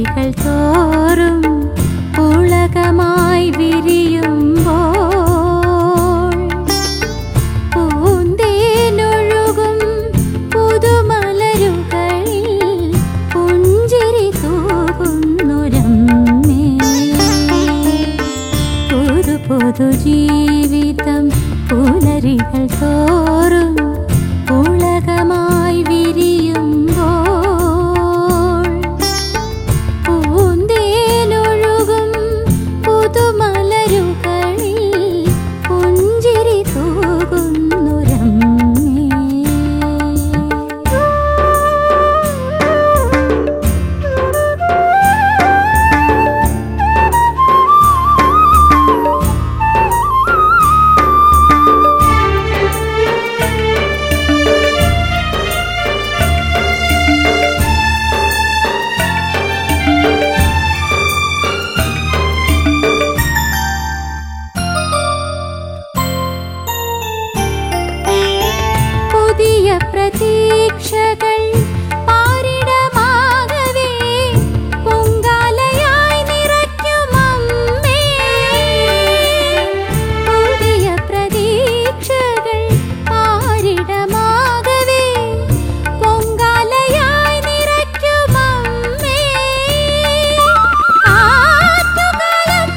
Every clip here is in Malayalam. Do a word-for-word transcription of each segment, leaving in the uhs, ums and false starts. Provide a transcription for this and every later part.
പുലരികൾ തോറും പുളകമായി വിരിയുമ്പോൾ പൂന്തേനൊഴുകും പുതുമലരുകളിൽ പുഞ്ചിരി തൂകുന്നൊരമ്മേ. പുതു പുതുജീവിതം പുലരികൾ തോറും പുളകമായി വിരിയുമ്പോൾ പൂന്തേനൊഴുകും പുതുമലരുകളിൽ പുഞ്ചിരി തൂകുന്നൊരമ്മേ. പ്രതീക്ഷകൾ പാരിടമാകവേ പൊങ്കാലയായി നിറയ്ക്കുമമ്മേ. പുതിയ പ്രതീക്ഷകൾ പാരിടമാകവേ പൊങ്കാലയായി നിറയ്ക്കുമമ്മേ. ആറ്റുകാലം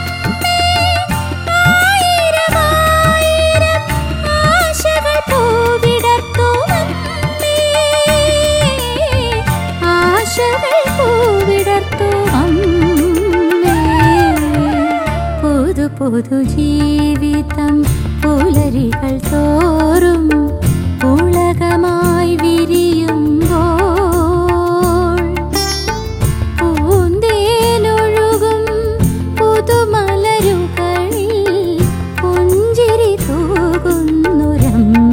ആയിരമായിരം ആശകൾ പൂവിടർത്തു പുതു പുതുജീവിതം പുലരികൾ തോറും പുളകമായി വിരിയുമ്പോൾ പൂന്തേനൊഴുകും പുതുമലരുകളിൽ പുഞ്ചിരി തൂകുന്നൊരമ്മേ.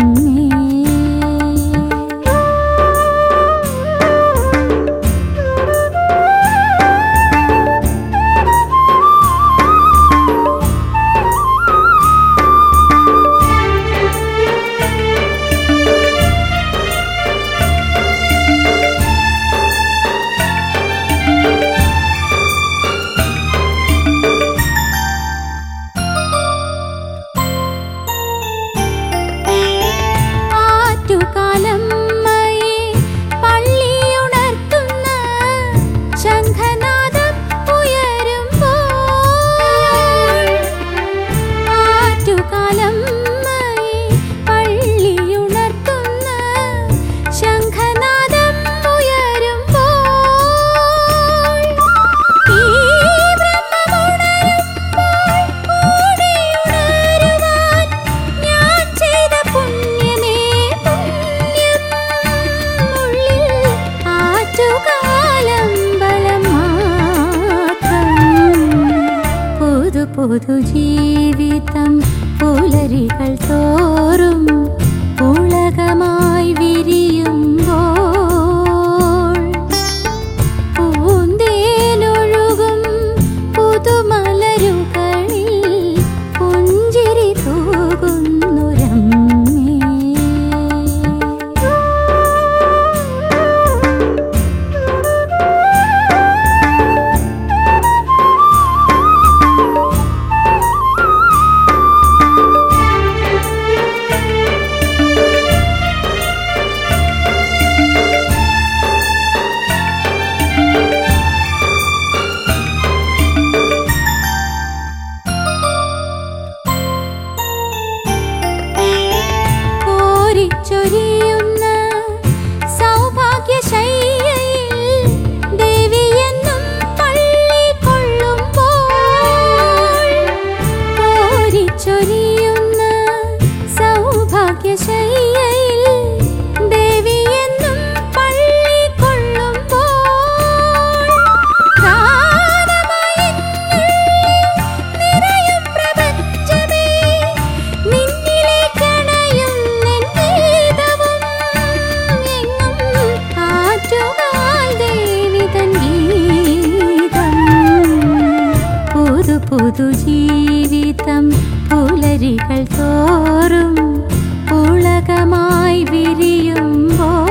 പുതുജീവിതം പുലരികൾ തോറും പുളകമായി വിരിയുമ്പോൾ പൂന്തേനൊഴുകും പുതുമലരുകളിൽ പുഞ്ചിരി തൂകുന്നൊരമ്മേ. ചൊരിയുന്ന സൗഭാഗ്യശയ്യയിൽ ദേവിയെന്നും പള്ളികൊള്ളുമ്പോൾ കോരിച്ചൊരിയുന്ന സൗഭാഗ്യശയ്യയിൽ ദേവിയെന്നും പള്ളികൊള്ളുമ്പോൾ ഗാനമായി നിറയും പ്രപഞ്ചമേ നിന്നിലേക്ക് പുതുജീവിതം പുലരികൾ തോറും പുളകമായി വിരിയുമ്പോൾ